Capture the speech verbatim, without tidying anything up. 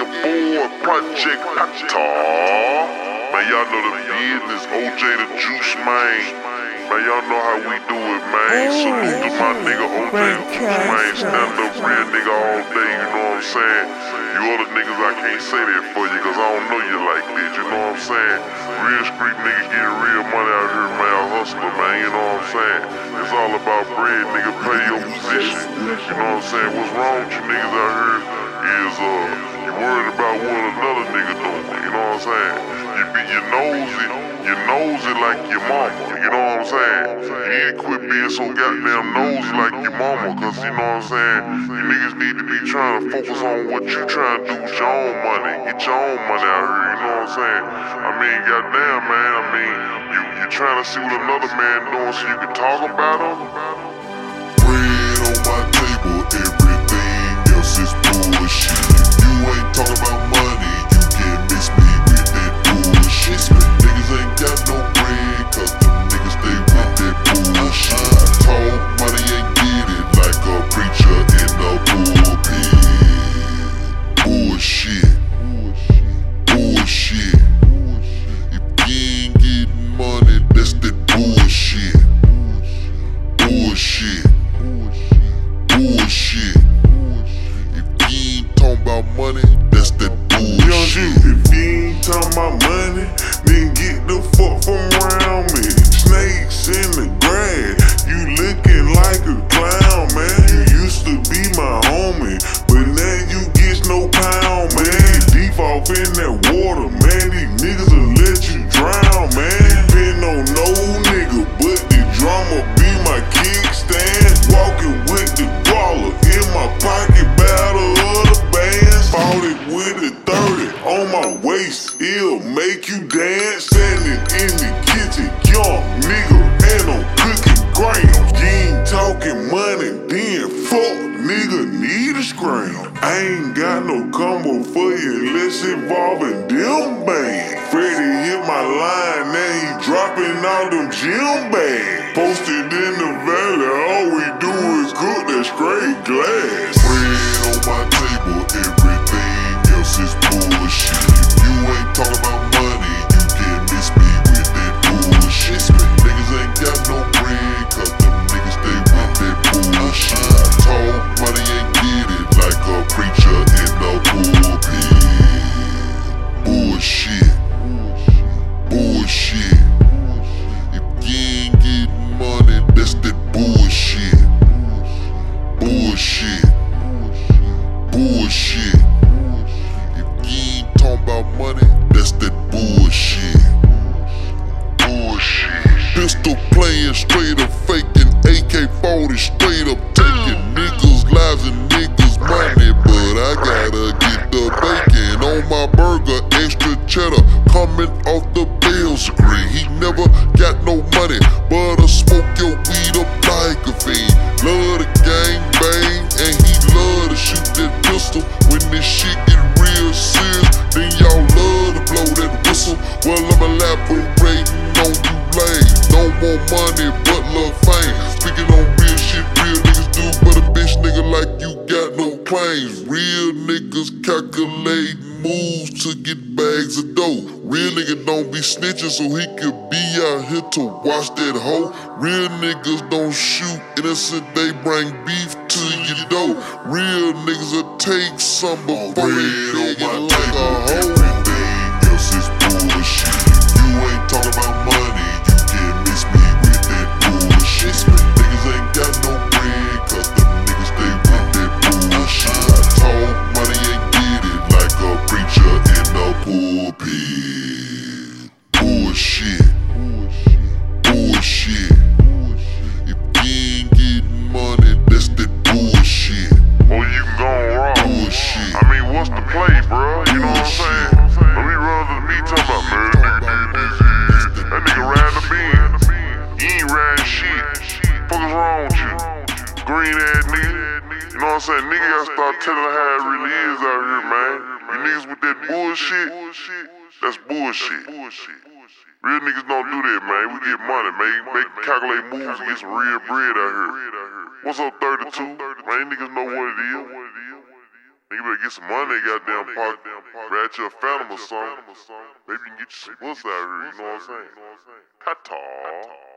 your boy, Project Hata. Man, y'all know the business, O J the Juice, man. Man, y'all know how we do it, man. Salute to my nigga O J the Juice, man. Stand up real nigga all day, you know what I'm saying? You other niggas, I can't say that for you, cause I don't know you like that, you know what I'm saying? Real street niggas getting real money out here, man. Hustler, man, you know what I'm saying? It's all about bread, nigga. Play your position. You know what I'm saying? What's wrong with you niggas out here is, uh, you worried about what another nigga doing, you know what I'm saying? You be, you nosy, you nosy like your mama, you know what I'm saying? You need to quit being so goddamn nosy like your mama, cause you know what I'm saying? You niggas need to be trying to focus on what you trying to do with your own money, get your own money out here, you know what I'm saying? I mean, goddamn, man, I mean, you, you trying to see what another man doing so you can talk about him? Bread on my table, everything else is bullshit. If you ain't talking about money, you can't miss me with that bullshit. Niggas ain't got no bread, cause them niggas stay with that bullshit. Talk money ain't get it like a preacher in the pulpit. Bullshit. Bullshit. If you ain't getting money, that's that bullshit. Bullshit. Bullshit. If you ain't talking about money, that's that bullshit. If you ain't talking about money, then get the fuck from around me. Snakes in the grass, you looking like a clown, man. You used to be my homie, but now you get no pound, man. Deep off in that water, man. These niggas will let you drown, man. Depend on no nigga, but the drama be my kickstand. Walking with the baller in my pocket, battle of the bands. Fought it with a thirty on my waist, it'll make you dance. Standing in the kitchen, young nigga, and I'm cooking grams. You ain't talking money, then fuck nigga need a scram. I ain't got no combo for you unless involving them bands. Freddie hit my line, now he dropping out them gym bags. Posted in the valley, all we do is cook that straight glass. Bread on my table, everything else is bullshit. If you ain't talking about money, you can't miss me with that bullshit. Niggas ain't got no bread, cause them niggas stay with that bullshit. Talk money ain't get it like a preacher in the pulpit. Bullshit. Bullshit. If you ain't getting money, that's that bullshit. Bullshit. Bullshit. If you ain't talking about money, that's that bullshit. Bullshit. Pistol playing straight up faking, A K forty straight up taking niggas' lives and niggas' money. But I gotta get the bacon on my burger, extra cheddar coming off the bill screen. He never got no money, but I smoke your weed up like a fiend. Love the gang bang, and he love to shoot that pistol. When this shit get real serious, then y'all love to blow that whistle. Well, I'm elaborating on you lame. Don't want money, but love fame. Speaking on real shit, real niggas do, but a bitch nigga like you got no claims. Real niggas calculate moves to get bags of dough. Real nigga don't be snitching so he could be out here to watch that hoe. Real niggas don't shoot innocent, they bring beef to your dough. Real niggas will take some before they dig it like a hoe. Everything else is bullshit. If you ain't talking about money, you can't miss me with that bullshit. Niggas ain't got no bread, cause them niggas stay with that bullshit. Talk money ain't get it like a preacher in the pulpit. Bullshit. Bullshit. If you ain't getting money, that's that bullshit. Or you can go wrong. Bullshit. I mean, what's the play, bro? You know what I'm saying? Let me rather me talking about, man, that nigga did this, he did that. That nigga riding the beam. You ain't riding shit. Fuck is wrong with you? Green ass nigga. You know what I'm saying? Nigga gotta start telling how it really is out here, man. You niggas with that bullshit, that's bullshit. Real niggas don't do that, man. We get money, man. Make calculate moves and get some real bread out here. What's up, thirty-two? Man, niggas know what it is. Nigga better get some money, goddamn pocket. Grab you a phantom or something. Maybe you can get you some pussy out here, you know what I'm saying? Ta-ta.